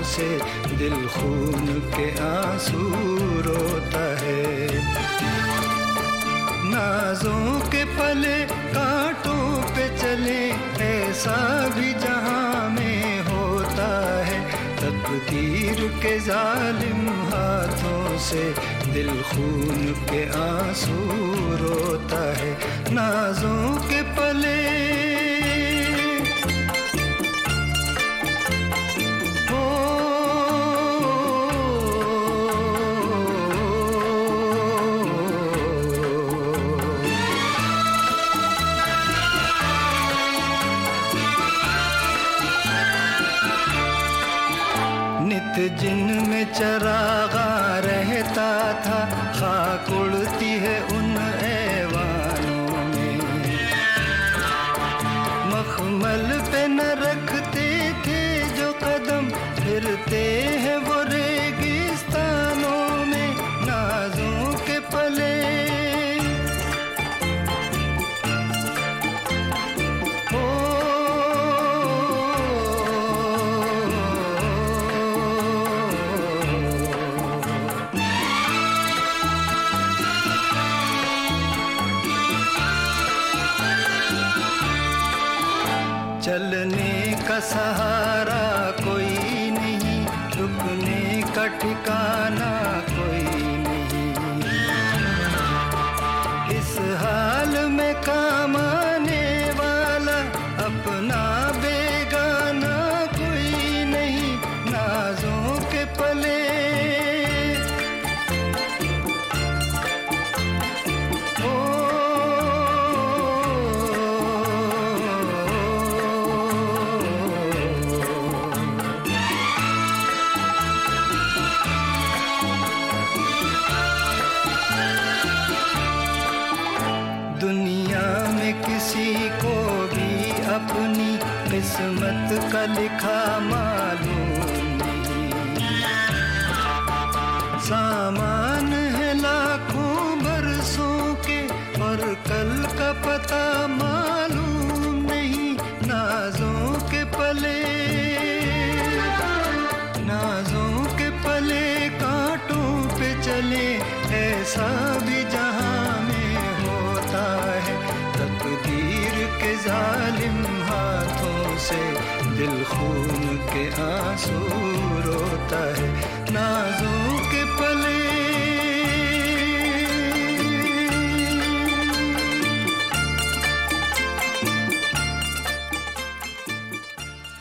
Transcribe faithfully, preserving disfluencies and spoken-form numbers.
से दिल खून के आंसू रोता है। नाजों के पले कांटों पे चले ऐसा भी जहां में होता है। तकदीर के जालिम हाथों से दिल खून के आंसू रोता है। नाजों के पले नित जिनमें चरागा रहता था, खाक उड़ती है उन ऐवानों में। मखमल पे न रखते थे जो कदम, फिरते हैं वो रेगिस्तानों में। नाजों के पले चलने का सहारा कोई नहीं, रुकने का ठिकाना कोई नहीं। इस हाल में काम आने वाला अपना बेगाना कोई नहीं। नाजों के पले दुनिया में किसी को भी अपनी किस्मत का लिखा मालूम नहीं। सामान है लाखों बरसों के और कल का पता मालूम नहीं। नाजों के पले नाजों के पले कांटों पे चले ऐसा भी जहां में होता है। तकदीर के जालिम हाथों से दिल खून के आंसू रोता है। नाजों के